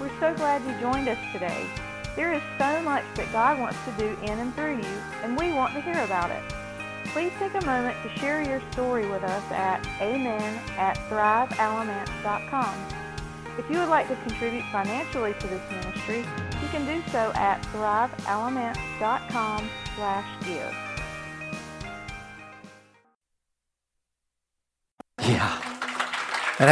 We're so glad you joined us today. There is so much that God wants to do in and through you, and we want to hear about it. Please take a moment to share your story with us at amen@thrivealamance.com. If you would like to contribute financially to this ministry, you can do so at thrivealamance.com/give. Yeah. And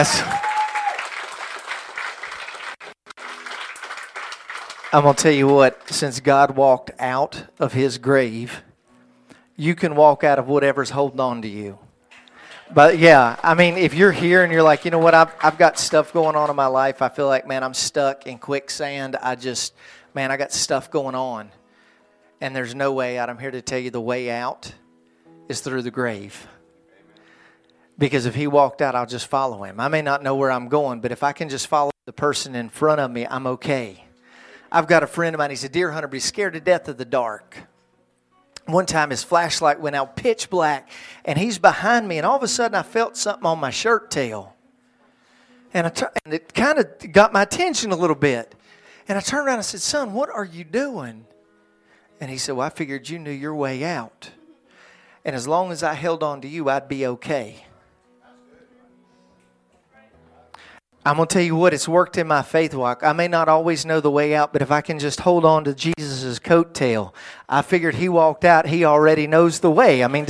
I'm going to tell you what, since God walked out of his grave, you can walk out of whatever's holding on to you. But yeah, I mean, if you're here and you're like, you know what, I've got stuff going on in my life. I feel like, man, I'm stuck in quicksand. I got stuff going on. And there's no way out. I'm here to tell you the way out is through the grave. Because if he walked out, I'll just follow him. I may not know where I'm going, but if I can just follow the person in front of me, I'm okay. I've got a friend of mine, he's a deer hunter, but he's scared to death of the dark. One time his flashlight went out pitch black, and he's behind me, and all of a sudden I felt something on my shirt tail. And it kind of got my attention a little bit. And I turned around and I said, "Son, what are you doing?" And he said, "Well, I figured you knew your way out. And as long as I held on to you, I'd be okay." I'm going to tell you what, it's worked in my faith walk. I may not always know the way out, but if I can just hold on to Jesus' coattail, I figured he walked out, he already knows the way. I mean,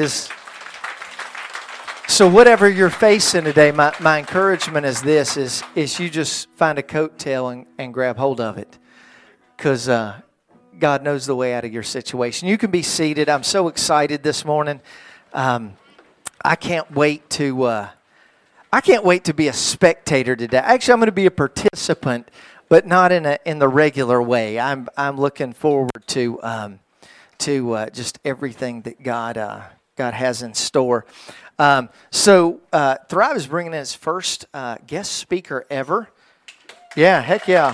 so whatever you're facing today, my encouragement is this, is you just find a coattail and grab hold of it. Because God knows the way out of your situation. You can be seated. I'm so excited this morning. I can't wait to be a spectator today. Actually, I'm going to be a participant, but not in the regular way. I'm looking forward to just everything that God has in store. So Thrive is bringing in its first guest speaker ever. Yeah, heck yeah.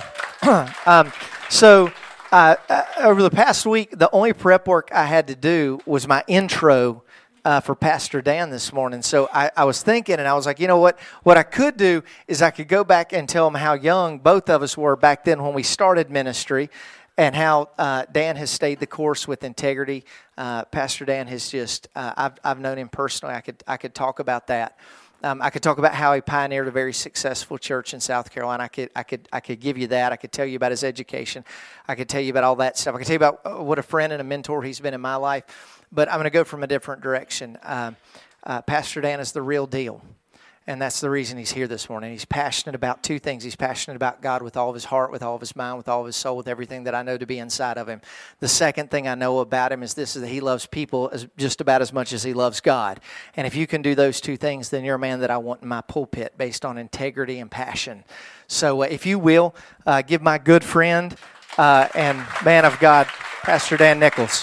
Over the past week, the only prep work I had to do was my intro for Pastor Dan this morning. So I was thinking, and I was like, you know what? What I could do is I could go back and tell them how young both of us were back then when we started ministry, and how Dan has stayed the course with integrity. Pastor Dan has just, I've known him personally. I could talk about that. I could talk about how he pioneered a very successful church in South Carolina. I could give you that. I could tell you about his education. I could tell you about all that stuff. I could tell you about what a friend and a mentor he's been in my life. But I'm going to go from a different direction. Pastor Dan is the real deal. And that's the reason he's here this morning. He's passionate about two things. He's passionate about God with all of his heart, with all of his mind, with all of his soul, with everything that I know to be inside of him. The second thing I know about him is this, is that he loves people just about as much as he loves God. And if you can do those two things, then you're a man that I want in my pulpit based on integrity and passion. So if you will, give my good friend and man of God, Pastor Dan Nichols.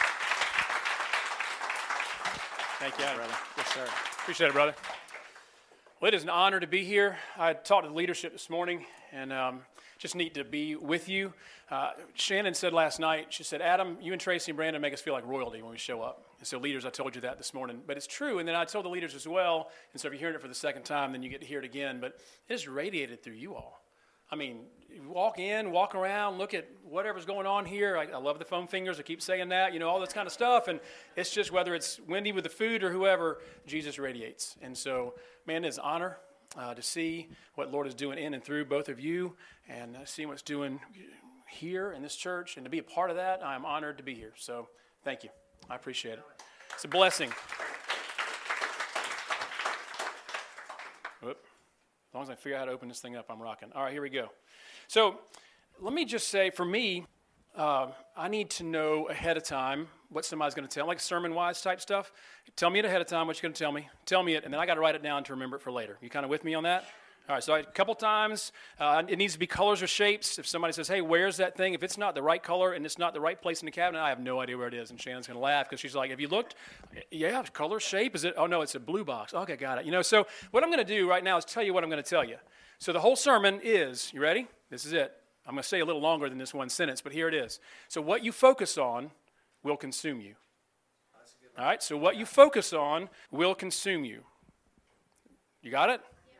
Thank you, brother. Yes, sir. Appreciate it, brother. Well, it is an honor to be here. I talked to the leadership this morning, and just neat to be with you. Shannon said last night, she said, "Adam, you and Tracy and Brandon make us feel like royalty when we show up." And so leaders, I told you that this morning. But it's true, and then I told the leaders as well, and so if you're hearing it for the second time, then you get to hear it again. But it is radiated through you all. I mean, you walk in, walk around, look at whatever's going on here. I love the foam fingers. I keep saying that, all this kind of stuff. And it's just whether it's Wendy with the food or whoever, Jesus radiates. And so, man, it's an honor to see what Lord is doing in and through both of you, and seeing what's doing here in this church. And to be a part of that, I'm honored to be here. So thank you. I appreciate it. It's a blessing. Whoop. As long as I figure out how to open this thing up, I'm rocking. All right, here we go. So let me just say, for me, I need to know ahead of time what somebody's going to tell, like sermon-wise type stuff. Tell me it ahead of time what you're going to tell me. Tell me it, and then I got to write it down to remember it for later. You kind of with me on that? All right, so a couple times, it needs to be colors or shapes. If somebody says, "Hey, where's that thing?" If it's not the right color and it's not the right place in the cabinet, I have no idea where it is. And Shannon's going to laugh because she's like, "Have you looked?" "Yeah, color, shape. Is it? Oh, no, it's a blue box." "Okay, got it." So what I'm going to do right now is tell you what I'm going to tell you. So the whole sermon is, you ready? This is it. I'm going to say a little longer than this one sentence, but here it is. So what you focus on will consume you. All right, so what you focus on will consume you. You got it?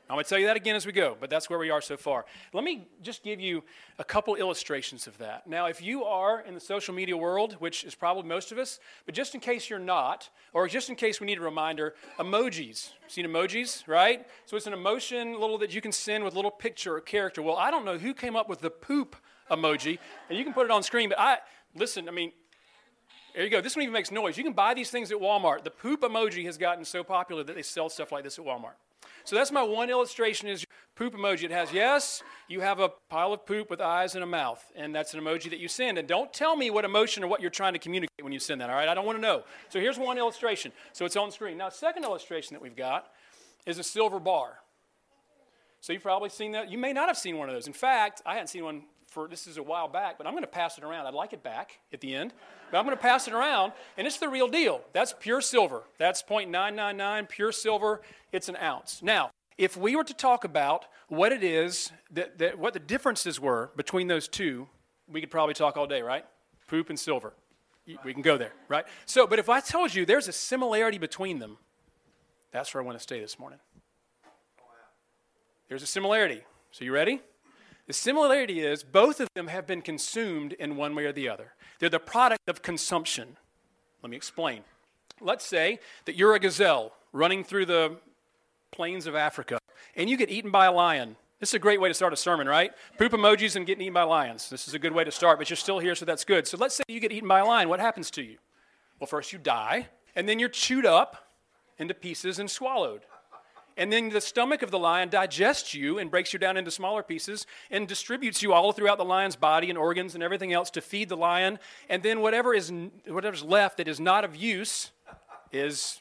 I'm going to tell you that again as we go, but that's where we are so far. Let me just give you a couple illustrations of that. Now, if you are in the social media world, which is probably most of us, but just in case you're not, or just in case we need a reminder, emojis. Seen emojis, right? So it's an emotion little that you can send with a little picture or character. Well, I don't know who came up with the poop emoji, and you can put it on screen, but listen, there you go. This one even makes noise. You can buy these things at Walmart. The poop emoji has gotten so popular that they sell stuff like this at Walmart. So that's my one illustration is poop emoji. It has, yes, you have a pile of poop with eyes and a mouth, and that's an emoji that you send. And don't tell me what emotion or what you're trying to communicate when you send that, all right? I don't want to know. So here's one illustration. So it's on screen. Now, second illustration that we've got is a silver bar. So you've probably seen that. You may not have seen one of those. In fact, I hadn't seen one this is a while back, but I'm going to pass it around. I'd like it back at the end, but I'm going to pass it around, and it's the real deal. That's pure silver. That's 0.999 pure silver. It's an ounce. Now, if we were to talk about what it is, what the differences were between those two, we could probably talk all day, right? Poop and silver. We can go there, right? So, but if I told you there's a similarity between them, that's where I want to stay this morning. There's a similarity. So you ready? The similarity is both of them have been consumed in one way or the other. They're the product of consumption. Let me explain. Let's say that you're a gazelle running through the plains of Africa, and you get eaten by a lion. This is a great way to start a sermon, right? Poop emojis and getting eaten by lions. This is a good way to start, but you're still here, so that's good. So let's say you get eaten by a lion. What happens to you? Well, first you die, and then you're chewed up into pieces and swallowed. And then the stomach of the lion digests you and breaks you down into smaller pieces and distributes you all throughout the lion's body and organs and everything else to feed the lion. And then whatever's left that is not of use is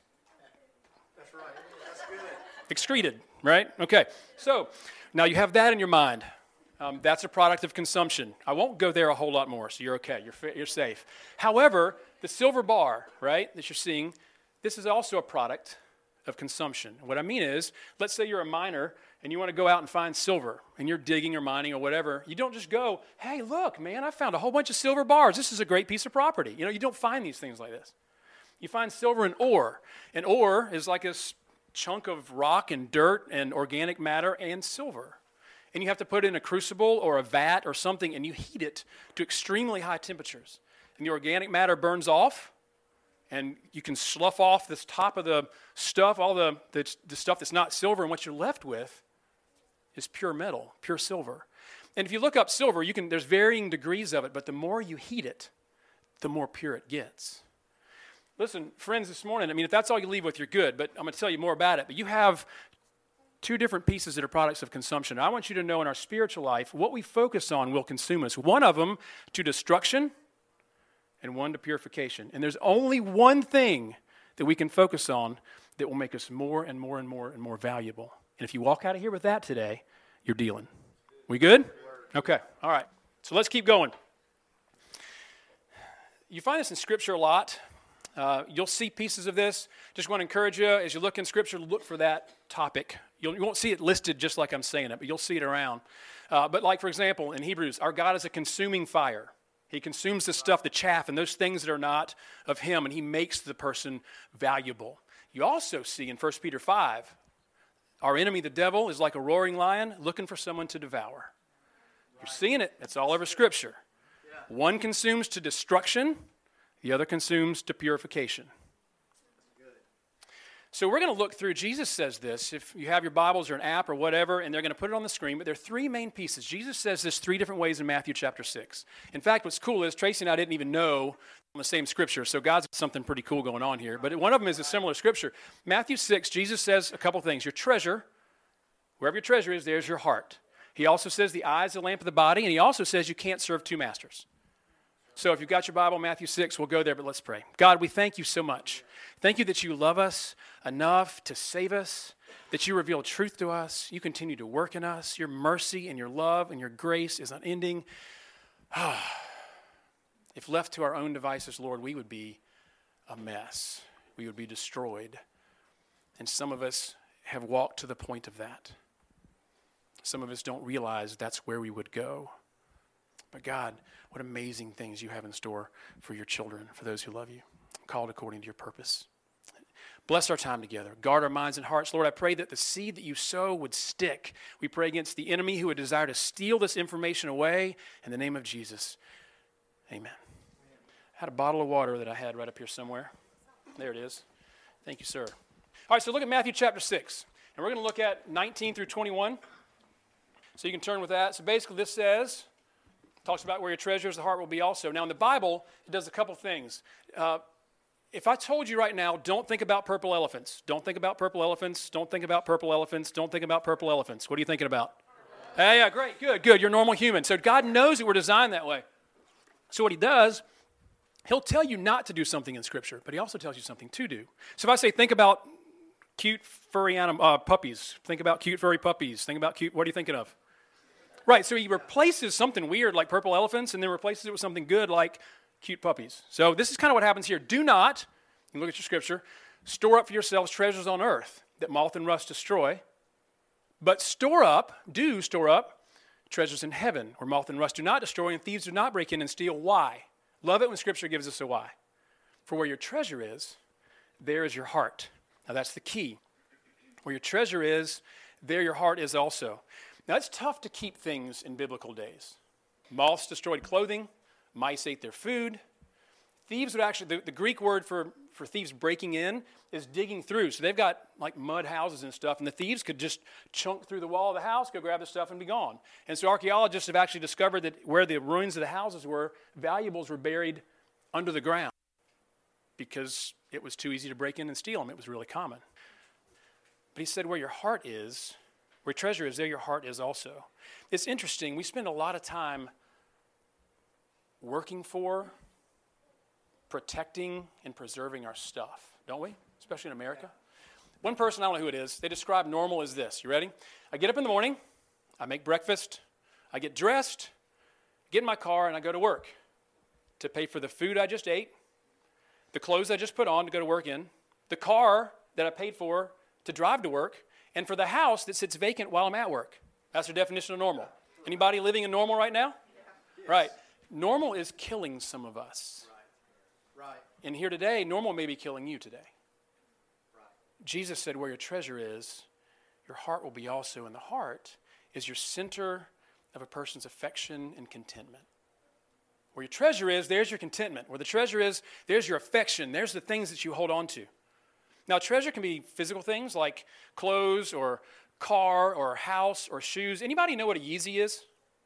excreted, right? Okay, so now you have that in your mind. That's a product of consumption. I won't go there a whole lot more, so you're okay. You're safe. However, the silver bar, right, that you're seeing, this is also a product of consumption. What I mean is, let's say you're a miner and you want to go out and find silver and you're digging or mining or whatever. You don't just go, hey, look, man, I found a whole bunch of silver bars. This is a great piece of property. You don't find these things like this. You find silver in ore. And ore is like a chunk of rock and dirt and organic matter and silver. And you have to put it in a crucible or a vat or something and you heat it to extremely high temperatures. And the organic matter burns off. And you can slough off this top of the stuff, all the stuff that's not silver, and what you're left with is pure metal, pure silver. And if you look up silver, there's varying degrees of it, but the more you heat it, the more pure it gets. Listen, friends, this morning, if that's all you leave with, you're good, but I'm going to tell you more about it. But you have two different pieces that are products of consumption. I want you to know in our spiritual life, what we focus on will consume us. One of them to destruction, and one to purification. And there's only one thing that we can focus on that will make us more and more and more and more valuable. And if you walk out of here with that today, you're dealing. We good? Okay, all right. So let's keep going. You find this in Scripture a lot. You'll see pieces of this. Just want to encourage you, as you look in Scripture, look for that topic. You won't see it listed just like I'm saying it, but you'll see it around. But like, for example, in Hebrews, our God is a consuming fire. He consumes the stuff, the chaff, and those things that are not of him, and he makes the person valuable. You also see in 1 Peter 5, our enemy, the devil, is like a roaring lion looking for someone to devour. You're seeing it. It's all over Scripture. One consumes to destruction. The other consumes to purification. So we're going to look through, Jesus says this, if you have your Bibles or an app or whatever, and they're going to put it on the screen, but there are three main pieces. Jesus says this three different ways in Matthew chapter 6. In fact, what's cool is Tracy and I didn't even know on the same scripture, so God's got something pretty cool going on here. But one of them is a similar scripture. Matthew 6, Jesus says a couple things. Your treasure, wherever your treasure is, there's your heart. He also says the eye is the lamp of the body, and he also says you can't serve two masters. So if you've got your Bible, Matthew 6, we'll go there, but let's pray. God, we thank you so much. Thank you that you love us enough to save us, that you reveal truth to us. You continue to work in us. Your mercy and your love and your grace is unending. If left to our own devices, Lord, we would be a mess. We would be destroyed. And some of us have walked to the point of that. Some of us don't realize that's where we would go. But God, what amazing things you have in store for your children, for those who love you, called according to your purpose. Bless our time together. Guard our minds and hearts. Lord, I pray that the seed that you sow would stick. We pray against the enemy who would desire to steal this information away in the name of Jesus. Amen. I had a bottle of water that I had right up here somewhere. There it is. Thank you, sir. All right, so look at Matthew chapter 6. And we're going to look at 19 through 21. So you can turn with that. So basically this talks about where your treasure is, the heart will be also. Now in the Bible, it does a couple things. If I told you right now, don't think about purple elephants. Don't think about purple elephants. Don't think about purple elephants. Don't think about purple elephants. What are you thinking about? Hey, yeah, great, good. You're a normal human. So God knows that we're designed that way. So what he does, he'll tell you not to do something in Scripture, but he also tells you something to do. So if I say think about cute furry puppies, think about cute furry puppies, think about cute, what are you thinking of? Right, so he replaces something weird like purple elephants and then replaces it with something good like cute puppies. So this is kind of what happens here. Do not, you look at your Scripture, store up for yourselves treasures on earth that moth and rust destroy, but store up treasures in heaven where moth and rust do not destroy and thieves do not break in and steal. Why? Love it when Scripture gives us a why. For where your treasure is, there is your heart. Now that's the key. Where your treasure is, there your heart is also. Now it's tough to keep things in biblical days. Moths destroyed clothing. Mice ate their food. Thieves would actually, the Greek word for thieves breaking in is digging through. So they've got like mud houses and stuff, and the thieves could just chunk through the wall of the house, go grab the stuff, and be gone. And so archaeologists have actually discovered that where the ruins of the houses were, valuables were buried under the ground because it was too easy to break in and steal them. It was really common. But he said where your heart is, where treasure is, there your heart is also. It's interesting. We spend a lot of time working for, protecting, and preserving our stuff, don't we? Especially in America. One person, I don't know who it is, they describe normal as this. You ready? I get up in the morning, I make breakfast, I get dressed, get in my car, and I go to work to pay for the food I just ate, the clothes I just put on to go to work in, the car that I paid for to drive to work, and for the house that sits vacant while I'm at work. That's the definition of normal. Anybody living in normal right now? Yeah. Right. Normal is killing some of us. Right. And here today, normal may be killing you today. Right. Jesus said, where your treasure is, your heart will be also. And the heart is your center of a person's affection and contentment. Where your treasure is, there's your contentment. Where the treasure is, there's your affection. There's the things that you hold on to. Now, treasure can be physical things like clothes or car or house or shoes. Anybody know what a Yeezy is?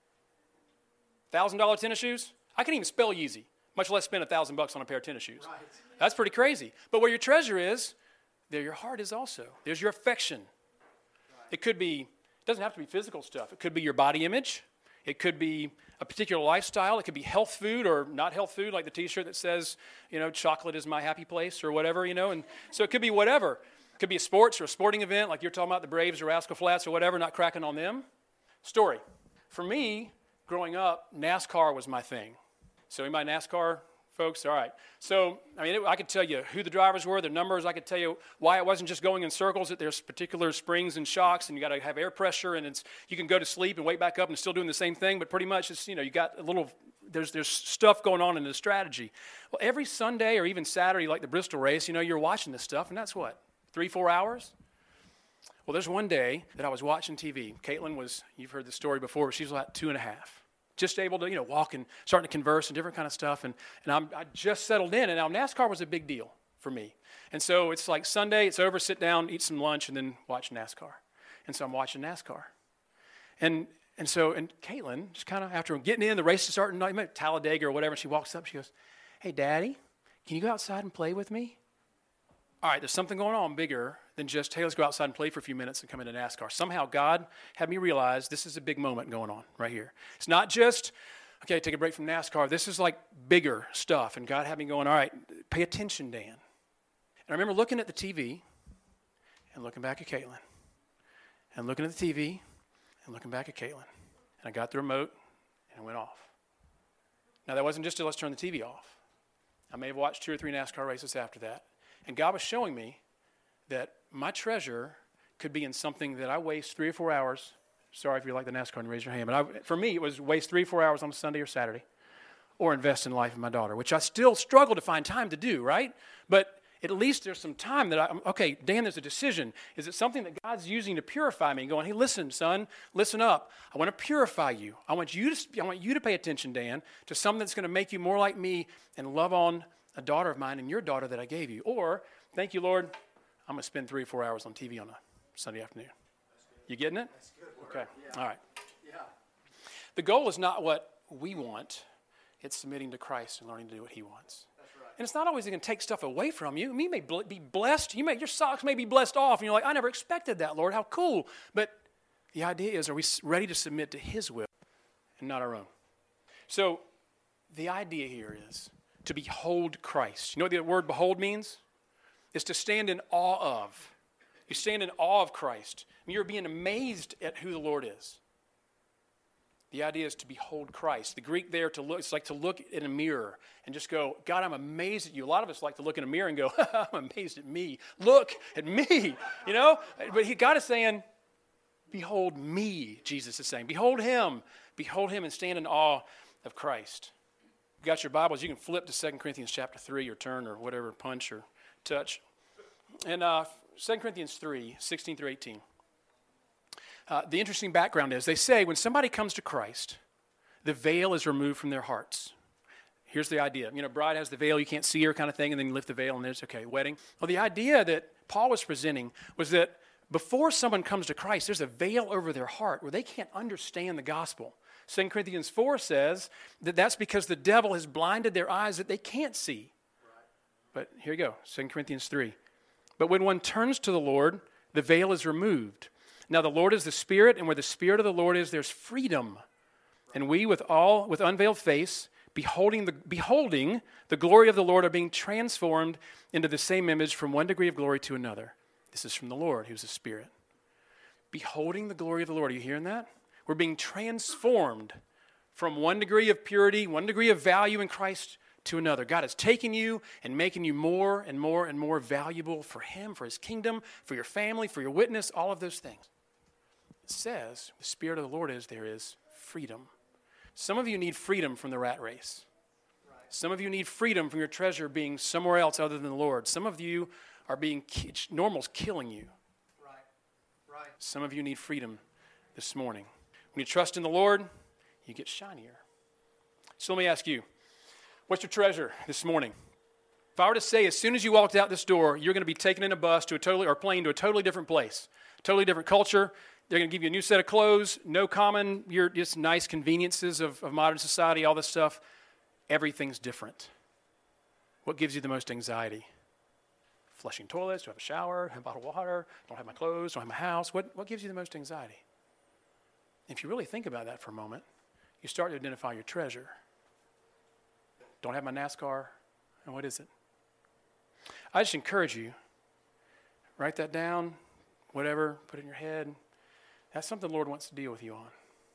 $1,000 tennis shoes? I can't even spell Yeezy, much less spend $1,000 on a pair of tennis shoes. Right. That's pretty crazy. But where your treasure is, there your heart is also. There's your affection. Right. It doesn't have to be physical stuff. It could be your body image. It could be a particular lifestyle. It could be health food or not health food, like the T-shirt that says, chocolate is my happy place or whatever, And so it could be whatever. It could be a sports or a sporting event, like you're talking about the Braves or Rascal Flats or whatever, not cracking on them. Story. For me, growing up, NASCAR was my thing. So anybody NASCAR folks? All right. So, I could tell you who the drivers were, their numbers. I could tell you why it wasn't just going in circles, that there's particular springs and shocks, and you got to have air pressure, and you can go to sleep and wake back up and still doing the same thing, but pretty much it's, you got a little, there's stuff going on in the strategy. Well, every Sunday or even Saturday, like the Bristol race, you're watching this stuff, and that's what, 3-4 hours? Well, there's one day that I was watching TV. Caitlin was, you've heard the story before, but she was about 2.5. Just able to, walk and starting to converse and different kind of stuff. And I just settled in. And now NASCAR was a big deal for me. And so it's like Sunday, it's over, sit down, eat some lunch, and then watch NASCAR. And so I'm watching NASCAR. And Caitlin, just kind of after getting in, the race is starting, Talladega or whatever, and she walks up, she goes, "Hey, Daddy, can you go outside and play with me?" All right, there's something going on bigger than just, hey, let's go outside and play for a few minutes and come into NASCAR. Somehow God had me realize this is a big moment going on right here. It's not just, okay, take a break from NASCAR. This is like bigger stuff. And God had me going, all right, pay attention, Dan. And I remember looking at the TV and looking back at Caitlin. And looking at the TV and looking back at Caitlin. And I got the remote and it went off. Now, that wasn't just let's turn the TV off. I may have watched 2 or 3 NASCAR races after that. And God was showing me that my treasure could be in something that I waste 3 or 4 hours. Sorry if you like the NASCAR and raise your hand. But for me, it was waste 3 or 4 hours on a Sunday or Saturday. Or invest in the life of my daughter, which I still struggle to find time to do, right? But At least there's some time that okay, Dan, there's a decision. Is it something that God's using to purify me? Going, hey, listen, son, listen up. I want to purify you. I want you to pay attention, Dan, to something that's going to make you more like me and love on a daughter of mine and your daughter that I gave you. Or, thank you, Lord, I'm going to spend 3 or 4 hours on TV on a Sunday afternoon. You getting it? That's good word. Okay. Yeah. All right. Yeah. The goal is not what we want. It's submitting to Christ and learning to do what he wants. That's right. And it's not always going to take stuff away from you. You may be blessed. Your socks may be blessed off. And you're like, I never expected that, Lord. How cool. But the idea is, are we ready to submit to his will and not our own? So the idea here is to behold Christ. You know what the word behold means? It's to stand in awe of. You stand in awe of Christ. And you're being amazed at who the Lord is. The idea is to behold Christ. The Greek there, to look, it's like to look in a mirror and just go, God, I'm amazed at you. A lot of us like to look in a mirror and go, I'm amazed at me. Look at me, you know? But God is saying, behold me, Jesus is saying. Behold him and stand in awe of Christ. If you got your Bibles, you can flip to 2 Corinthians chapter 3 or turn or whatever, punch or touch. And 2 Corinthians 3, 16 through 18. The interesting background is they say when somebody comes to Christ, the veil is removed from their hearts. Here's the idea. You know, bride has the veil, you can't see her kind of thing, and then you lift the veil and there's, okay, wedding. Well, the idea that Paul was presenting was that before someone comes to Christ, there's a veil over their heart where they can't understand the gospel. 2 Corinthians 4 says that that's because the devil has blinded their eyes that they can't see. But here you go, 2 Corinthians 3. But when one turns to the Lord, the veil is removed. Now the Lord is the Spirit, and where the Spirit of the Lord is, there's freedom. And we, with unveiled face, beholding the glory of the Lord, are being transformed into the same image from one degree of glory to another. This is from the Lord, who's the Spirit. Beholding the glory of the Lord. Are you hearing that? We're being transformed from one degree of purity, one degree of value in Christ to another. God is taking you and making you more and more and more valuable for him, for his kingdom, for your family, for your witness, all of those things. It says, the Spirit of the Lord is, there is freedom. Some of you need freedom from the rat race. Right. Some of you need freedom from your treasure being somewhere else other than the Lord. Some of you are being, normal's killing you. Right. Some of you need freedom this morning. When you trust in the Lord, you get shinier. So let me ask you, what's your treasure this morning? If I were to say as soon as you walked out this door, you're going to be taken in a bus to a plane to a totally different place, totally different culture. They're going to give you a new set of clothes, no common, you're just nice conveniences of modern society, all this stuff. Everything's different. What gives you the most anxiety? Flushing toilets, do I have a shower, have a bottle of water, don't have my clothes, don't have my house. What gives you the most anxiety? If you really think about that for a moment, you start to identify your treasure. Don't have my NASCAR, and what is it? I just encourage you, write that down, whatever, put it in your head. That's something the Lord wants to deal with you on.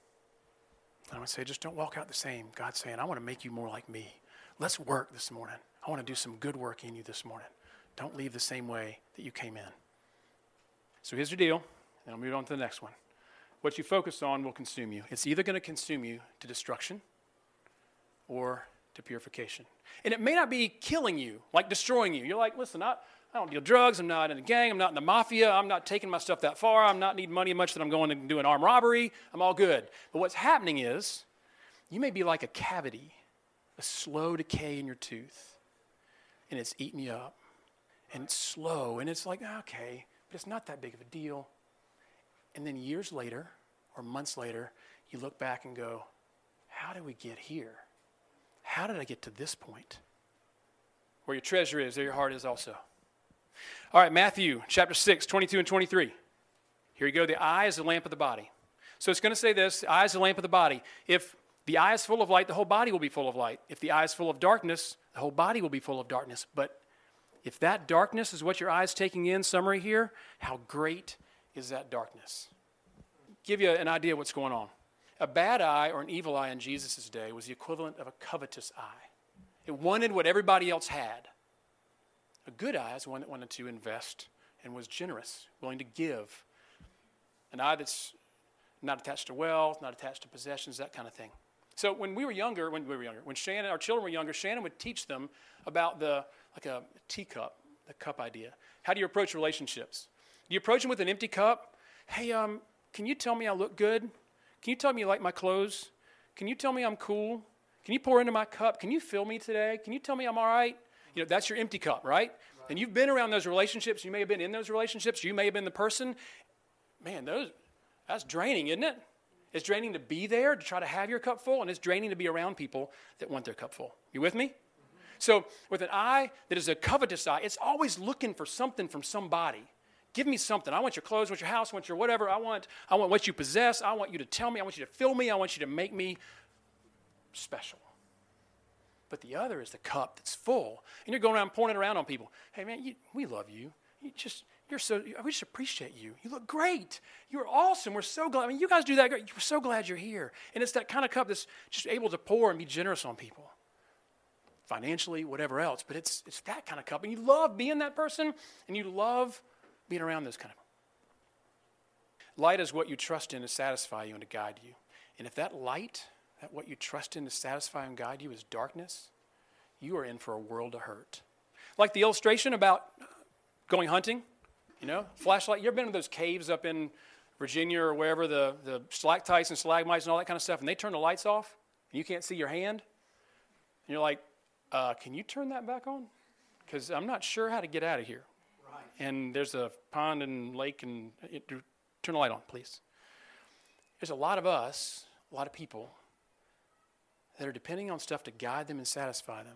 I would say, just don't walk out the same. God's saying, I want to make you more like me. Let's work this morning. I want to do some good work in you this morning. Don't leave the same way that you came in. So here's your deal, and I'll move on to the next one. What you focus on will consume you. It's either going to consume you to destruction or to purification. And it may not be killing you, like destroying you. You're like, listen, I don't deal drugs, I'm not in a gang, I'm not in the mafia, I'm not taking my stuff that far, I'm not needing money much that I'm going to do an armed robbery, I'm all good. But what's happening is, you may be like a cavity, a slow decay in your tooth, and it's eating you up. And it's slow, and it's like, okay, but it's not that big of a deal. And then years later, or months later, you look back and go, how did we get here? How did I get to this point? Where your treasure is, there your heart is also. All right, Matthew chapter 6, 22 and 23. Here you go. The eye is the lamp of the body. So it's going to say this, the eye is the lamp of the body. If the eye is full of light, the whole body will be full of light. If the eye is full of darkness, the whole body will be full of darkness. But if that darkness is what your eye is taking in, summary here, how great is that darkness? Give you an idea of what's going on. A bad eye or an evil eye in Jesus' day was the equivalent of a covetous eye. It wanted what everybody else had. A good eye is one that wanted to invest and was generous, willing to give. An eye that's not attached to wealth, not attached to possessions, that kind of thing. So when Shannon, our children were younger, Shannon would teach them about a teacup, the cup idea. How do you approach relationships? Do you approach them with an empty cup? Hey, can you tell me I look good? Can you tell me you like my clothes? Can you tell me I'm cool? Can you pour into my cup? Can you fill me today? Can you tell me I'm all right? That's your empty cup, right? And you've been around those relationships. You may have been in those relationships. You may have been the person. Man, that's draining, isn't it? It's draining to be there, to try to have your cup full, and it's draining to be around people that want their cup full. You with me? Mm-hmm. So with an eye that is a covetous eye, it's always looking for something from somebody. Give me something. I want your clothes, I want your house, I want your whatever. I want what you possess. I want you to tell me. I want you to fill me. I want you to make me special. But the other is the cup that's full. And you're going around pouring it around on people. Hey, man, we love you. We just appreciate you. You look great. You're awesome. We're so glad. I mean, you guys do that great. We're so glad you're here. And it's that kind of cup that's just able to pour and be generous on people. Financially, whatever else. But it's that kind of cup. And you love being that person, and you love being around those kind of. Light is what you trust in to satisfy you and to guide you. And if that light, that what you trust in to satisfy and guide you is darkness, you are in for a world of hurt. Like the illustration about going hunting, flashlight. You ever been to those caves up in Virginia or wherever, the stalactites and stalagmites and all that kind of stuff, and they turn the lights off, and you can't see your hand? And you're like, can you turn that back on? Because I'm not sure how to get out of here. Right. And there's a pond and lake, and turn the light on, please. There's a lot of us, a lot of people, that are depending on stuff to guide them and satisfy them.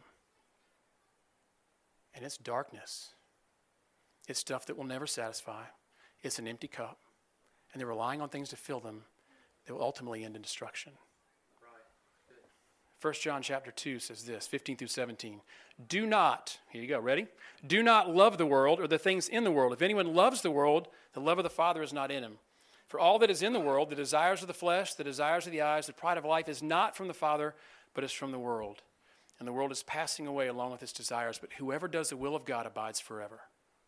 And it's darkness. It's stuff that will never satisfy. It's an empty cup. And they're relying on things to fill them that will ultimately end in destruction. Right. 1 John chapter 2 says this, 15 through 17. Do not, here you go, ready? Do not love the world or the things in the world. If anyone loves the world, the love of the Father is not in him. For all that is in the world, the desires of the flesh, the desires of the eyes, the pride of life is not from the Father, but is from the world. And the world is passing away along with its desires, but whoever does the will of God abides forever.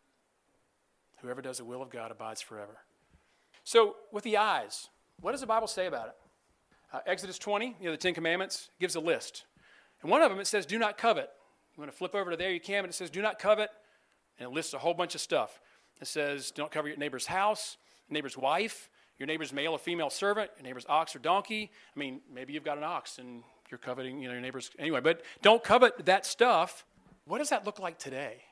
Whoever does the will of God abides forever. So with the eyes, what does the Bible say about it? Exodus 20, the Ten Commandments, gives a list. And one of them, it says, do not covet. You want to flip over to there, you can, but it says, do not covet. And it lists a whole bunch of stuff. It says, don't covet your neighbor's house, your neighbor's wife, your neighbor's male or female servant, your neighbor's ox or donkey. I mean, maybe you've got an ox and you're coveting, your neighbor's. Anyway, but don't covet that stuff. What does that look like today?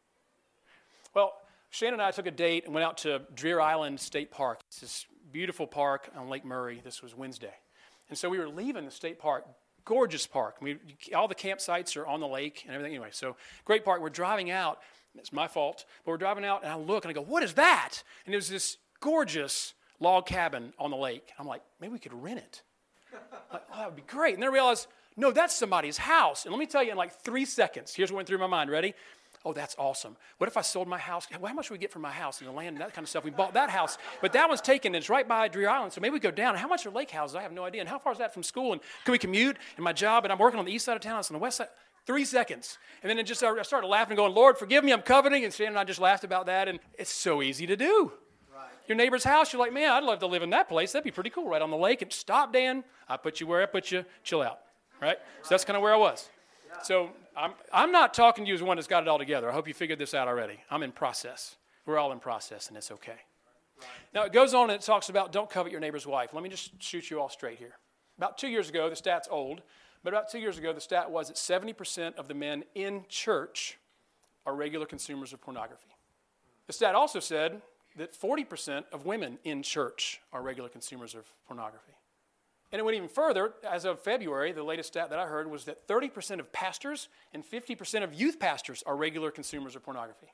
Well, Shannon and I took a date and went out to Deer Island State Park. It's this beautiful park on Lake Murray. This was Wednesday. And so we were leaving the state park, gorgeous park. All the campsites are on the lake and everything. Anyway, so great park. We're driving out. It's my fault. But we're driving out, and I look, and I go, what is that? And it was this gorgeous log cabin on the lake. I'm like, maybe we could rent it. Like, oh, that would be great. And then I realized, no, that's somebody's house. And let me tell you in like 3 seconds, here's what went through my mind. Ready? Oh, that's awesome. What if I sold my house? Well, how much would we get for my house and the land and that kind of stuff? We bought that house, but that one's taken. And it's right by Deer Island, so maybe we go down. How much are lake houses? I have no idea. And how far is that from school? And can we commute? And my job, and I'm working on the east side of town. It's on the west side. 3 seconds. And then I started laughing and going, Lord, forgive me, I'm coveting. And Shannon and I just laughed about that. And it's so easy to do. Right. Your neighbor's house, you're like, man, I'd love to live in that place. That'd be pretty cool, right on the lake. And stop, Dan. I put you where I put you. Chill out. Right? So that's kind of where I was. Yeah. So I'm not talking to you as one that's got it all together. I hope you figured this out already. I'm in process. We're all in process, and it's okay. Right. Now, it goes on and it talks about don't covet your neighbor's wife. Let me just shoot you all straight here. About 2 years ago, the stat's old, but about 2 years ago, the stat was that 70% of the men in church are regular consumers of pornography. The stat also said that 40% of women in church are regular consumers of pornography. And it went even further. As of February, the latest stat that I heard was that 30% of pastors and 50% of youth pastors are regular consumers of pornography.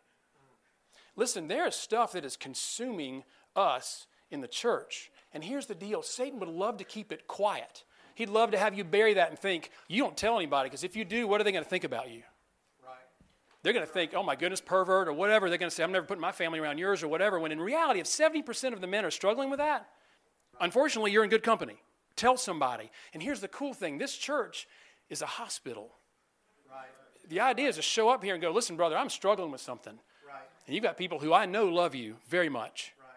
Listen, there is stuff that is consuming us in the church. And here's the deal. Satan would love to keep it quiet. He'd love to have you bury that and think, you don't tell anybody, because if you do, what are they going to think about you? Right. They're going to think, oh my goodness, pervert, or whatever. They're going to say, I'm never putting my family around yours, or whatever. When in reality, if 70% of the men are struggling with that, unfortunately, you're in good company. Tell somebody. And here's the cool thing. This church is a hospital. Right. The idea is to show up here and go, listen, brother, I'm struggling with something. Right. And you've got people who I know love you very much. Right.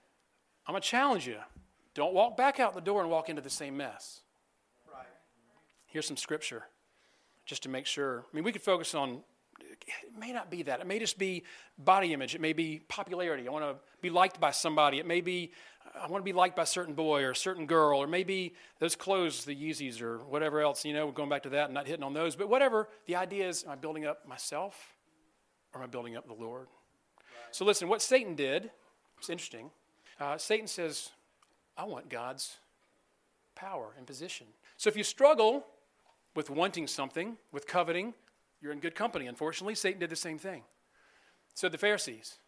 I'm going to challenge you. Don't walk back out the door and walk into the same mess. Right. Here's some scripture just to make sure. I mean, we could focus on It may not be that. It may just be body image. It may be popularity. I want to be liked by somebody. It may be I want to be liked by a certain boy or a certain girl, or maybe those clothes, the Yeezys or whatever else, we're going back to that and not hitting on those. But whatever, the idea is, am I building up myself or am I building up the Lord? Right. So listen, what Satan did, it's interesting. Satan says, I want God's power and position. So if you struggle with wanting something, with coveting, you're in good company. Unfortunately, Satan did the same thing. So the Pharisees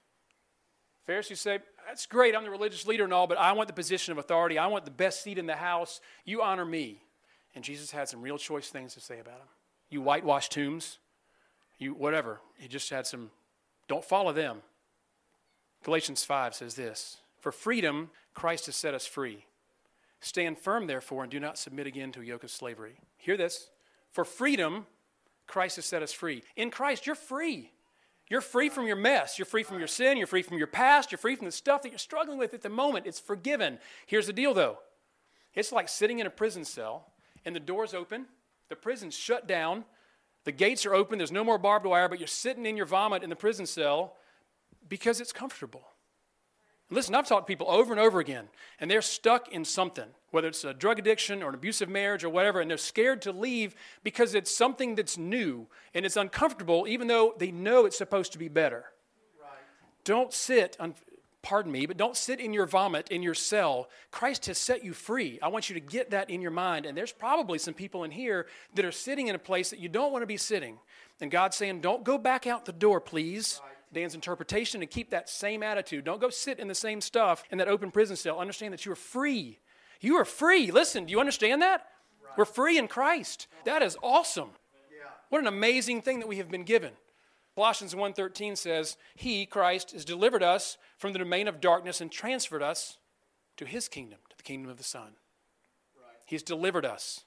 say, that's great, I'm the religious leader and all, but I want the position of authority. I want the best seat in the house. You honor me. And Jesus had some real choice things to say about him. You whitewash tombs, you whatever. He just had some, don't follow them. Galatians 5 says this, for freedom, Christ has set us free. Stand firm, therefore, and do not submit again to a yoke of slavery. Hear this. For freedom, Christ has set us free. In Christ, you're free. You're free from your mess. You're free from your sin. You're free from your past. You're free from the stuff that you're struggling with at the moment. It's forgiven. Here's the deal, though. It's like sitting in a prison cell, and the door's open, the prison's shut down, the gates are open, there's no more barbed wire, but you're sitting in your vomit in the prison cell because it's comfortable. Listen, I've talked to people over and over again, and they're stuck in something, whether it's a drug addiction or an abusive marriage or whatever, and they're scared to leave because it's something that's new, and it's uncomfortable, even though they know it's supposed to be better. Right. Don't sit, but don't sit in your vomit in your cell. Christ has set you free. I want you to get that in your mind, and there's probably some people in here that are sitting in a place that you don't want to be sitting, and God's saying, don't go back out the door, please. Right. Dan's interpretation, and keep that same attitude. Don't go sit in the same stuff in that open prison cell. Understand that you are free. You are free. Listen, do you understand that? Right. We're free in Christ. That is awesome. Yeah. What an amazing thing that we have been given. Colossians 1:13 says, He, Christ, has delivered us from the domain of darkness and transferred us to His kingdom, to the kingdom of the Son. Right. He's delivered us.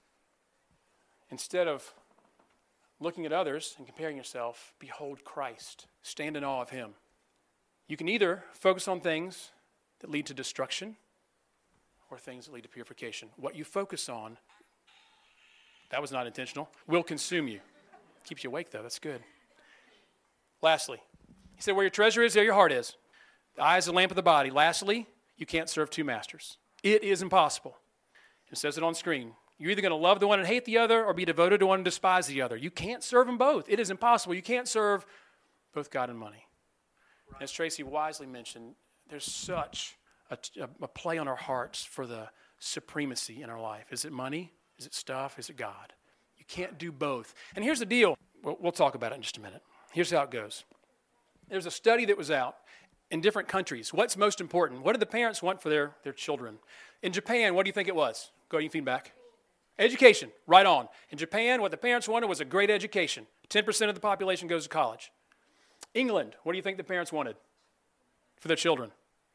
Instead of looking at others and comparing yourself, behold Christ. Stand in awe of Him. You can either focus on things that lead to destruction or things that lead to purification. What you focus on, that was not intentional, will consume you. Keeps you awake, though. That's good. Lastly, he said, where your treasure is, there your heart is. The eye is the lamp of the body. Lastly, you can't serve two masters. It is impossible. It says it on screen. You're either going to love the one and hate the other or be devoted to one and despise the other. You can't serve them both. It is impossible. You can't serve both God and money. Right. As Tracy wisely mentioned, there's such a play on our hearts for the supremacy in our life. Is it money? Is it stuff? Is it God? You can't do both. And here's the deal. We'll talk about it in just a minute. Here's how it goes. There's a study that was out in different countries. What's most important? What do the parents want for their children? In Japan, what do you think it was? Go ahead, feedback. Education, right on. In Japan, what the parents wanted was a great education. 10% of the population goes to college. England, what do you think the parents wanted for their children?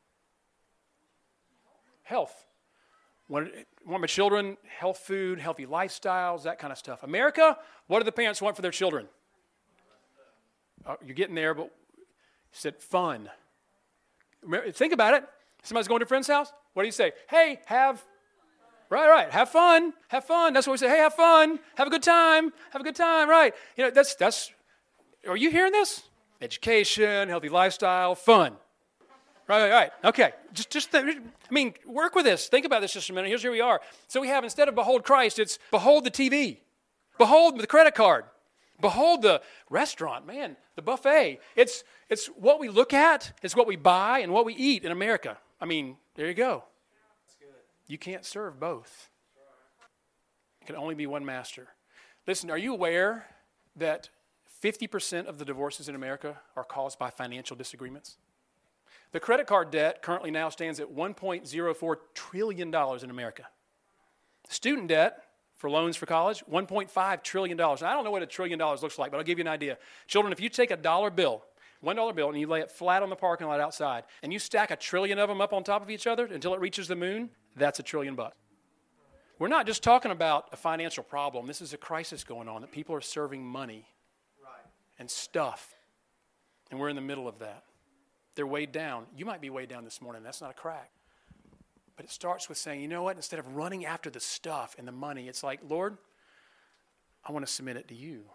Health. Want my children, health food, healthy lifestyles, that kind of stuff. America, what do the parents want for their children? You're getting there, but you said fun. Think about it. Somebody's going to a friend's house. What do you say? Hey, Right. Have fun. Have fun. That's what we say. Hey, have fun. Have a good time. Have a good time. Right. That's. Are you hearing this? Education, healthy lifestyle, fun. Right. Okay. Work with this. Think about this just a minute. Here we are. So we have, instead of behold Christ, it's behold the TV. Behold the credit card. Behold the restaurant. Man, the buffet. It's what we look at. It's what we buy and what we eat in America. There you go. You can't serve both. It can only be one master. Listen, are you aware that 50% of the divorces in America are caused by financial disagreements? The credit card debt currently now stands at $1.04 trillion in America. Student debt for loans for college, $1.5 trillion. Now, I don't know what $1 trillion looks like, but I'll give you an idea. Children, if you take $1 bill, and you lay it flat on the parking lot outside, and you stack 1 trillion of them up on top of each other until it reaches the moon, that's $1 trillion. We're not just talking about a financial problem. This is a crisis going on, that people are serving money and stuff, and we're in the middle of that. They're weighed down. You might be weighed down this morning. That's not a crack. But it starts with saying, you know what? Instead of running after the stuff and the money, it's like, Lord, I want to submit it to you.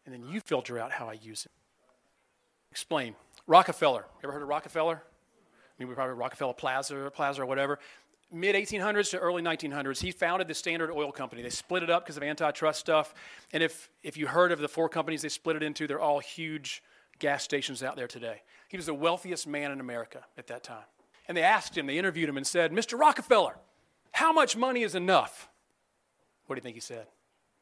and then you filter out how I use it. Explain. Rockefeller. Ever heard of Rockefeller? I mean, we probably Rockefeller Plaza or whatever. Mid-1800s to early 1900s, he founded the Standard Oil Company. They split it up because of antitrust stuff. And if you heard of the 4 companies they split it into, they're all huge gas stations out there today. He was the wealthiest man in America at that time. And they asked him, they interviewed him and said, Mr. Rockefeller, how much money is enough? What do you think he said?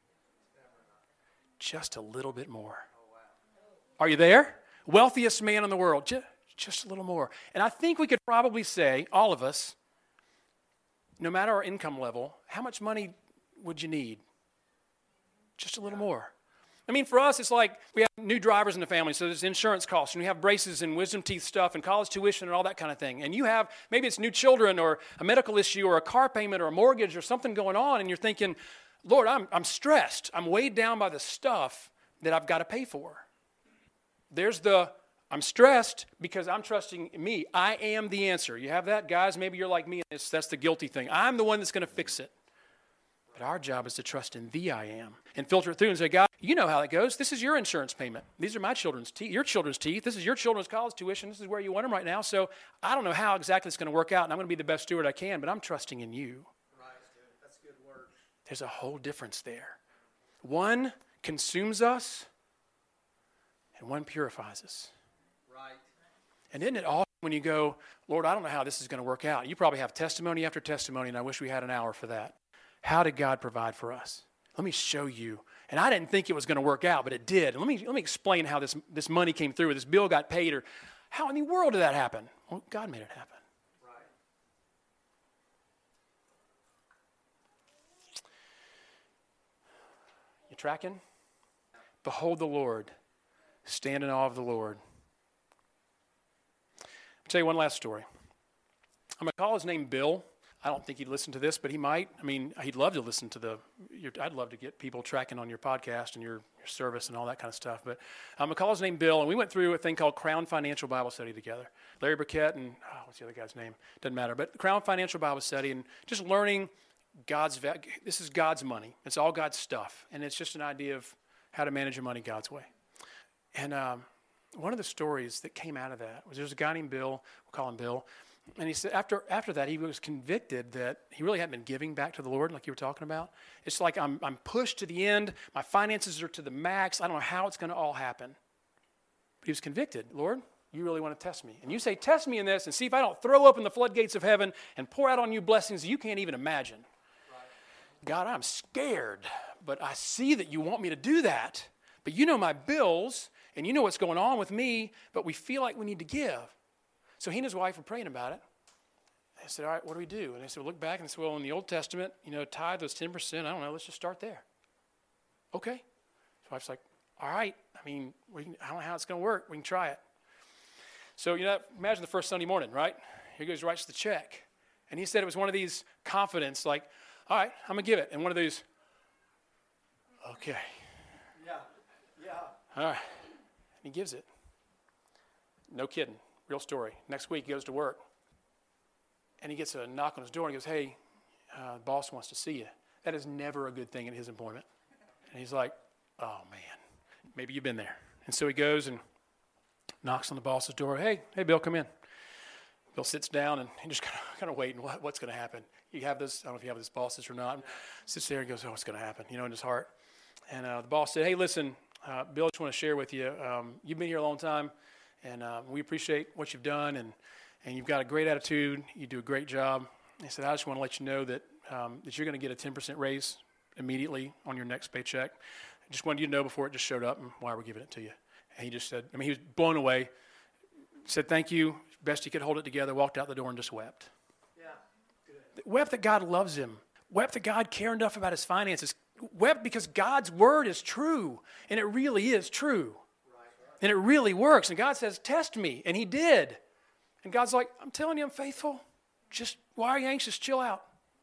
Just a little bit more. Are you there? Wealthiest man in the world, just a little more. And I think we could probably say, all of us, no matter our income level, how much money would you need? Just a little more. I mean, for us, it's like we have new drivers in the family, so there's insurance costs, and we have braces and wisdom teeth stuff and college tuition and all that kind of thing. And you have, maybe it's new children or a medical issue or a car payment or a mortgage or something going on, and you're thinking, Lord, I'm stressed. I'm weighed down by the stuff that I've got to pay for. There's I'm stressed because I'm trusting me. I am the answer. You have that? Guys, maybe you're like me. That's the guilty thing. I'm the one that's going to fix it. But our job is to trust in the I am and filter it through and say, God, you know how it goes. This is your insurance payment. These are my children's teeth, your children's teeth. This is your children's college tuition. This is where you want them right now. So I don't know how exactly it's going to work out, and I'm going to be the best steward I can, but I'm trusting in you. Right. That's good word. There's a whole difference there. One consumes us, and one purifies us. Right. And isn't it awesome when you go, Lord, I don't know how this is going to work out. You probably have testimony after testimony, and I wish we had an hour for that. How did God provide for us? Let me show you. And I didn't think it was going to work out, but it did. And let me explain how this money came through, or this bill got paid, or how in the world did that happen? Well, God made it happen. Right. You tracking? Behold the Lord. Stand in awe of the Lord. I'll tell you one last story. I'm going to call his name Bill. I don't think he'd listen to this, but he might. I mean, he'd love to listen to I'd love to get people tracking on your podcast and your service and all that kind of stuff. But I'm going to call his name Bill, and we went through a thing called Crown Financial Bible Study together. Larry Burkett and, what's the other guy's name? Doesn't matter. But Crown Financial Bible Study, and just learning this is God's money. It's all God's stuff. And it's just an idea of how to manage your money God's way. And one of the stories that came out of that was there's a guy named Bill, we'll call him Bill, and he said after that he was convicted that he really hadn't been giving back to the Lord like you were talking about. It's like I'm pushed to the end, my finances are to the max, I don't know how it's going to all happen. But he was convicted. Lord, you really want to test me. And you say, test me in this and see if I don't throw open the floodgates of heaven and pour out on you blessings you can't even imagine. Right. God, I'm scared, but I see that you want me to do that. But you know my bills, and you know what's going on with me, but we feel like we need to give. So he and his wife were praying about it. They said, all right, what do we do? And they said, well, look back and say, well, in the Old Testament, tithe was 10%. I don't know, let's just start there. Okay. His wife's like, all right, I mean, I don't know how it's going to work. We can try it. So, imagine the first Sunday morning, right? Here goes, writes the check. And he said it was one of these confidence, like, all right, I'm going to give it. And one of these, okay. Yeah. All right. And he gives it. No kidding. Real story. Next week, he goes to work. And he gets a knock on his door and he goes, hey, the boss wants to see you. That is never a good thing in his employment. And he's like, oh, man, maybe you've been there. And so he goes and knocks on the boss's door. Hey, Bill, come in. Bill sits down and he just kind of waiting. What's going to happen? You have this, I don't know if you have this bosses or not. Sits there and goes, oh, what's going to happen? In his heart. And the boss said, hey, listen, Bill, I just want to share with you. You've been here a long time, and we appreciate what you've done, and you've got a great attitude. You do a great job. He said, I just want to let you know that you're going to get a 10% raise immediately on your next paycheck. I just wanted you to know before it just showed up and why we're giving it to you. And he just said, he was blown away, said thank you, best he could hold it together, walked out the door and just wept. Yeah, good. Wept that God loves him. Wept that God cared enough about his finances. Wept because God's word is true, and it really is true. Right. And it really works. And God says, test me. And he did. And God's like, I'm telling you I'm faithful. Just, why are you anxious? Chill out.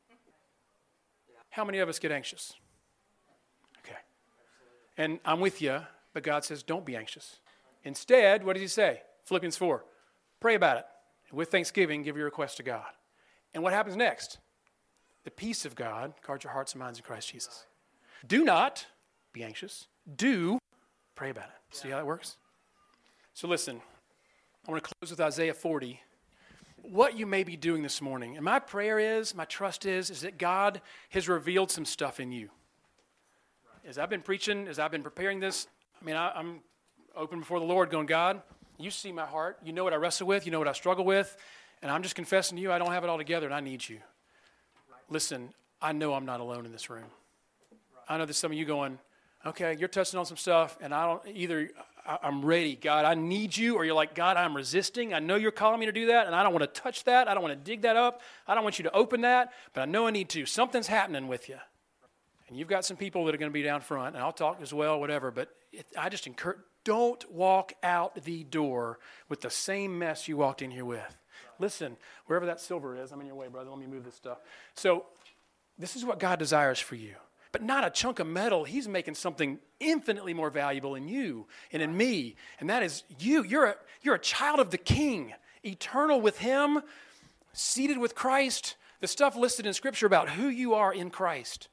Yeah. How many of us get anxious? Okay. Absolutely. And I'm with you, but God says, don't be anxious. Instead, what does he say? Philippians 4, pray about it. And with thanksgiving, give your request to God. And what happens next? The peace of God guards your hearts and minds in Christ Jesus. Do not be anxious. Do Pray about it. See how that works? So listen, I want to close with Isaiah 40. What you may be doing this morning, and my prayer is, my trust is that God has revealed some stuff in you. As I've been preaching, as I've been preparing this, I'm open before the Lord going, God, you see my heart. You know what I wrestle with. You know what I struggle with. And I'm just confessing to you, I don't have it all together, and I need you. Listen, I know I'm not alone in this room. I know there's some of you going, okay, you're touching on some stuff, and I'm ready, God, I need you, or you're like, God, I'm resisting. I know you're calling me to do that, and I don't want to touch that. I don't want to dig that up. I don't want you to open that, but I know I need to. Something's happening with you. And you've got some people that are going to be down front, and I'll talk as well, whatever, but I just encourage, don't walk out the door with the same mess you walked in here with. Listen, wherever that silver is, I'm in your way, brother. Let me move this stuff. So this is what God desires for you. But not a chunk of metal. He's making something infinitely more valuable in you and in me. And that is you. You're a child of the King, eternal with Him, seated with Christ. The stuff listed in Scripture about who you are in Christ.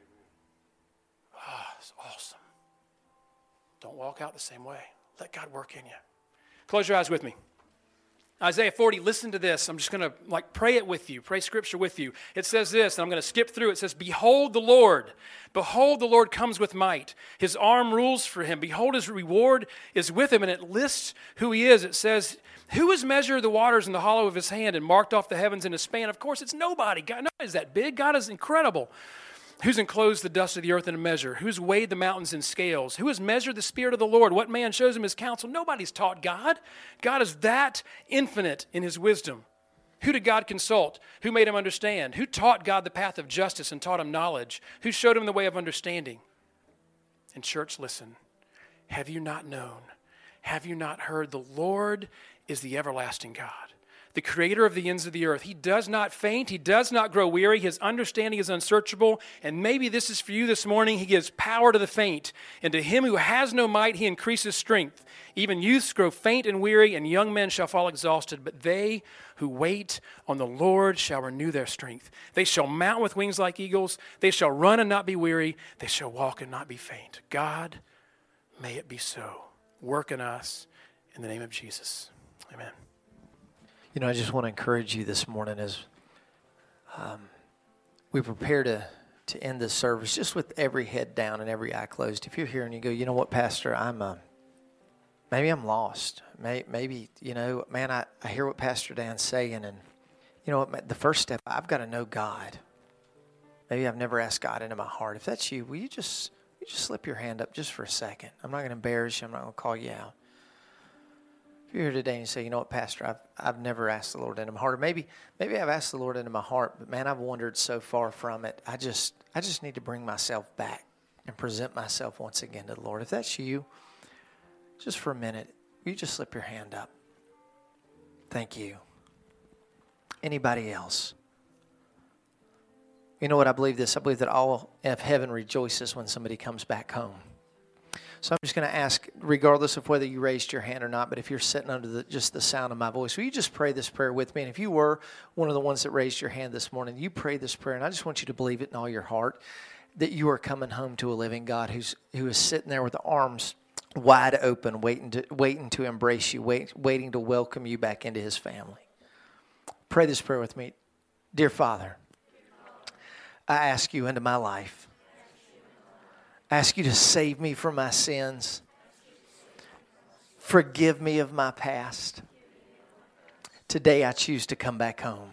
It's awesome. Don't walk out the same way. Let God work in you. Close your eyes with me. Isaiah 40, listen to this. I'm just going to pray it with you, pray Scripture with you. It says this, and I'm going to skip through. It says, behold the Lord comes with might. His arm rules for him. Behold, his reward is with him. And it lists who he is. It says, who has measured the waters in the hollow of his hand and marked off the heavens in a span? Of course, it's nobody. God, nobody is that big. God is incredible. Who's enclosed the dust of the earth in a measure? Who's weighed the mountains in scales? Who has measured the Spirit of the Lord? What man shows him his counsel? Nobody's taught God. God is that infinite in his wisdom. Who did God consult? Who made him understand? Who taught God the path of justice and taught him knowledge? Who showed him the way of understanding? And church, listen. Have you not known? Have you not heard? The Lord is the everlasting God, the creator of the ends of the earth. He does not faint. He does not grow weary. His understanding is unsearchable. And maybe this is for you this morning. He gives power to the faint. And to him who has no might, he increases strength. Even youths grow faint and weary, and young men shall fall exhausted. But they who wait on the Lord shall renew their strength. They shall mount with wings like eagles. They shall run and not be weary. They shall walk and not be faint. God, may it be so. Work in us in the name of Jesus. Amen. I just want to encourage you this morning as we prepare to end this service, just with every head down and every eye closed. If you're here and you go, you know what, Pastor, maybe I'm lost. Maybe, man, I hear what Pastor Dan's saying, and you know what, the first step, I've got to know God. Maybe I've never asked God into my heart. If that's you, will you just slip your hand up just for a second? I'm not going to embarrass you. I'm not going to call you out. If you're here today and you say, you know what, Pastor, I've never asked the Lord into my heart. Or maybe I've asked the Lord into my heart, but man, I've wandered so far from it. I just need to bring myself back and present myself once again to the Lord. If that's you, just for a minute, will you just slip your hand up? Thank you. Anybody else? You know what, I believe this. I believe that all of heaven rejoices when somebody comes back home. So I'm just going to ask, regardless of whether you raised your hand or not, but if you're sitting under just the sound of my voice, will you just pray this prayer with me? And if you were one of the ones that raised your hand this morning, you pray this prayer, and I just want you to believe it in all your heart, that you are coming home to a living God who is sitting there with the arms wide open, waiting to embrace you, waiting to welcome you back into His family. Pray this prayer with me. Dear Father, I ask you into my life. I ask you to save me from my sins. Forgive me of my past. Today I choose to come back home.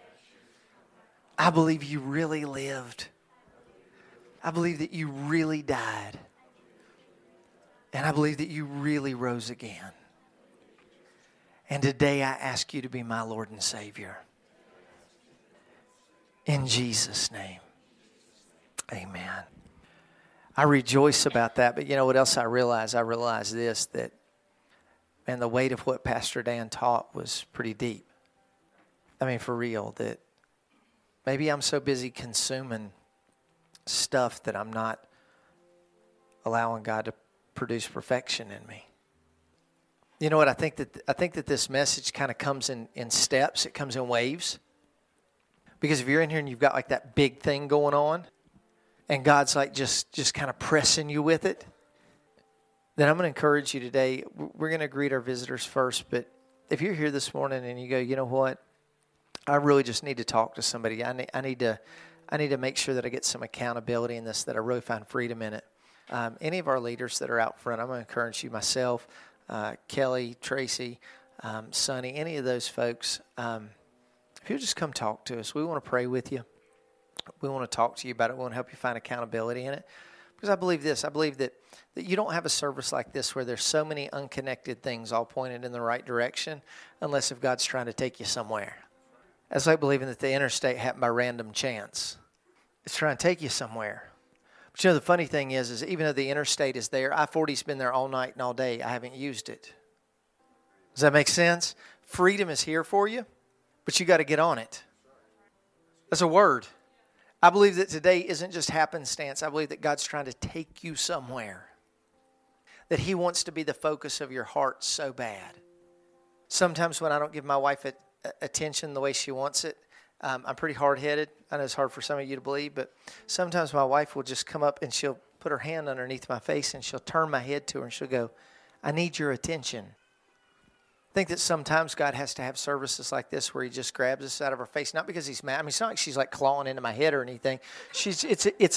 I believe you really lived. I believe that you really died. And I believe that you really rose again. And today I ask you to be my Lord and Savior. In Jesus' name, amen. I rejoice about that, but you know what else I realize? I realize this, that, man, the weight of what Pastor Dan taught was pretty deep. I mean, for real, that maybe I'm so busy consuming stuff that I'm not allowing God to produce perfection in me. You know what? I think that this message kind of comes in steps. It comes in waves. Because if you're in here and you've got like that big thing going on, and God's like just kind of pressing you with it, then I'm going to encourage you today. We're going to greet our visitors first, but if you're here this morning and you go, you know what, I really just need to talk to somebody. I need to make sure that I get some accountability in this, that I really find freedom in it. Any of our leaders that are out front, I'm going to encourage you, myself, Kelly, Tracy, Sonny, any of those folks, if you'll just come talk to us, we want to pray with you. We want to talk to you about it. We want to help you find accountability in it. Because I believe this. I believe that you don't have a service like this where there's so many unconnected things all pointed in the right direction unless if God's trying to take you somewhere. That's like believing that the interstate happened by random chance. It's trying to take you somewhere. But you know, the funny thing is even though the interstate is there, I-40's been there all night and all day. I haven't used it. Does that make sense? Freedom is here for you, but you got to get on it. That's a word. I believe that today isn't just happenstance. I believe that God's trying to take you somewhere. That He wants to be the focus of your heart so bad. Sometimes when I don't give my wife attention the way she wants it, I'm pretty hard-headed. I know it's hard for some of you to believe, but sometimes my wife will just come up and she'll put her hand underneath my face and she'll turn my head to her and she'll go, I need your attention. I think that sometimes God has to have services like this where He just grabs us out of our face, not because He's mad. I mean, it's not like she's like clawing into my head or anything. It's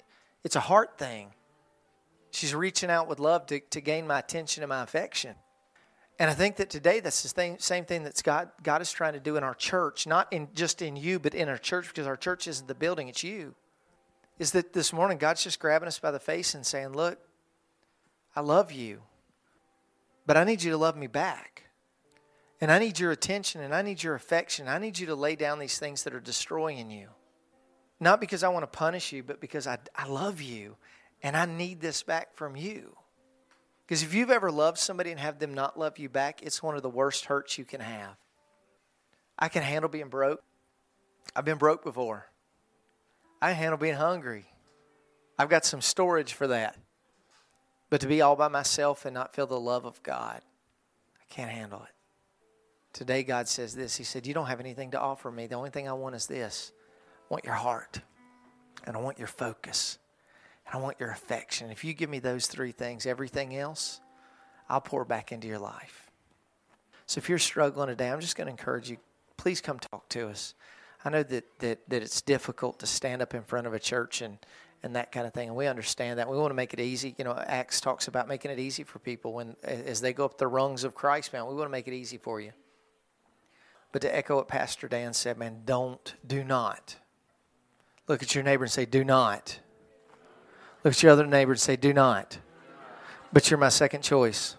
a heart thing. She's reaching out with love to gain my attention and my affection. And I think that today that's the same thing that God is trying to do in our church, not just in you, but in our church, because our church isn't the building, it's you. Is that this morning God's just grabbing us by the face and saying, look, I love you, but I need you to love me back. And I need your attention and I need your affection. I need you to lay down these things that are destroying you. Not because I want to punish you, but because I love you and I need this back from you. Because if you've ever loved somebody and have them not love you back, it's one of the worst hurts you can have. I can handle being broke. I've been broke before. I can handle being hungry. I've got some storage for that. But to be all by myself and not feel the love of God, I can't handle it. Today God says this. He said, you don't have anything to offer me. The only thing I want is this. I want your heart. And I want your focus. And I want your affection. If you give me those three things, everything else, I'll pour back into your life. So if you're struggling today, I'm just going to encourage you, please come talk to us. I know that it's difficult to stand up in front of a church and that kind of thing. And we understand that. We want to make it easy. You know, Acts talks about making it easy for people as they go up the rungs of Christ, man. We want to make it easy for you. But to echo what Pastor Dan said, man, do not. Look at your neighbor and say, do not. Look at your other neighbor and say, do not. But you're my second choice.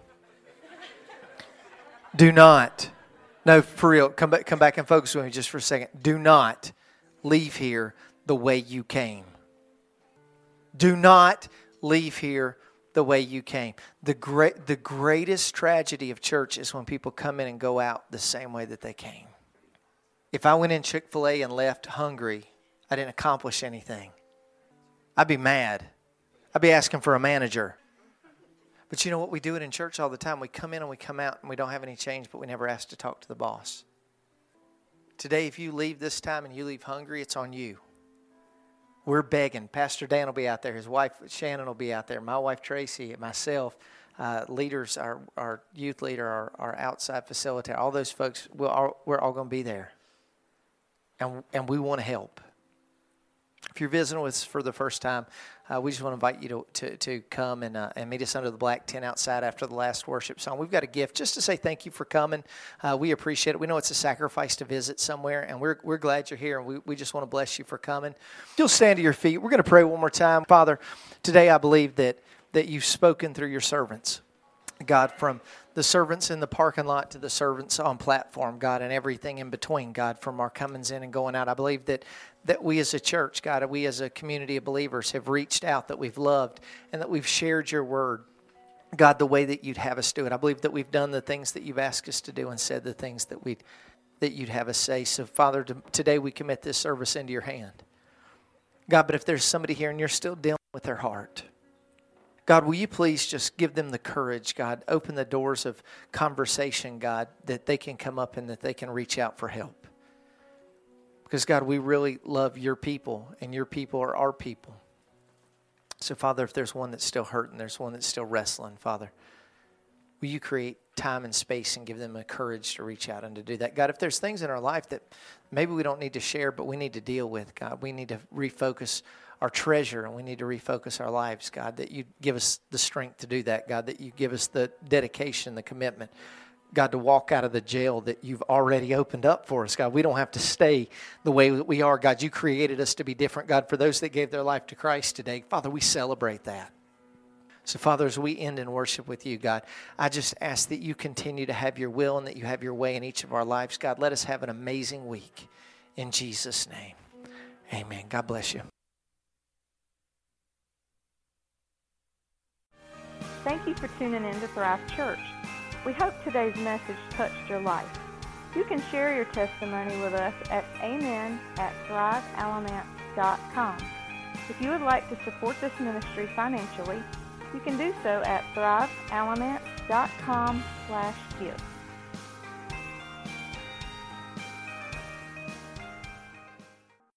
Do not. No, for real, come back and focus with me just for a second. Do not leave here the way you came. Do not leave here the way you came. The greatest tragedy of church is when people come in and go out the same way that they came. If I went in Chick-fil-A and left hungry, I didn't accomplish anything. I'd be mad. I'd be asking for a manager. But you know what? We do it in church all the time. We come in and we come out and we don't have any change, but we never ask to talk to the boss. Today, if you leave this time and you leave hungry, it's on you. We're begging. Pastor Dan will be out there. His wife, Shannon, will be out there. My wife, Tracy, myself, leaders, our youth leader, our outside facilitator, all those folks, we're all going to be there. And we want to help. If you're visiting with us for the first time, we just want to invite you to come and meet us under the black tent outside after the last worship song. We've got a gift just to say thank you for coming. We appreciate it. We know it's a sacrifice to visit somewhere, and we're glad you're here, and we just want to bless you for coming. You'll stand to your feet. We're going to pray one more time. Father, today I believe that you've spoken through your servants. God, from the servants in the parking lot to the servants on platform, God, and everything in between, God, from our comings in and going out. I believe that we as a church, God, we as a community of believers have reached out, that we've loved, and that we've shared your word, God, the way that you'd have us do it. I believe that we've done the things that you've asked us to do and said the things that you'd have us say. So, Father, today we commit this service into your hand. God, but if there's somebody here and you're still dealing with their heart, God, will you please just give them the courage, God, open the doors of conversation, God, that they can come up and that they can reach out for help. Because, God, we really love your people, and your people are our people. So, Father, if there's one that's still hurting, there's one that's still wrestling, Father, will you create time and space and give them the courage to reach out and to do that? God, if there's things in our life that maybe we don't need to share, but we need to deal with, God, we need to refocus our treasure and we need to refocus our lives, God, that you give us the strength to do that, God, that you give us the dedication, the commitment, God, to walk out of the jail that you've already opened up for us, God. We don't have to stay the way that we are, God. You created us to be different, God. For those that gave their life to Christ today, Father, we celebrate that. So, Father, as we end in worship with you, God, I just ask that you continue to have your will and that you have your way in each of our lives. God, let us have an amazing week. In Jesus' name, amen. God bless you. Thank you for tuning in to Thrive Church. We hope today's message touched your life. You can share your testimony with us at amen@thrivealamance.com. If you would like to support this ministry financially, you can do so at thrivealamance.com/give.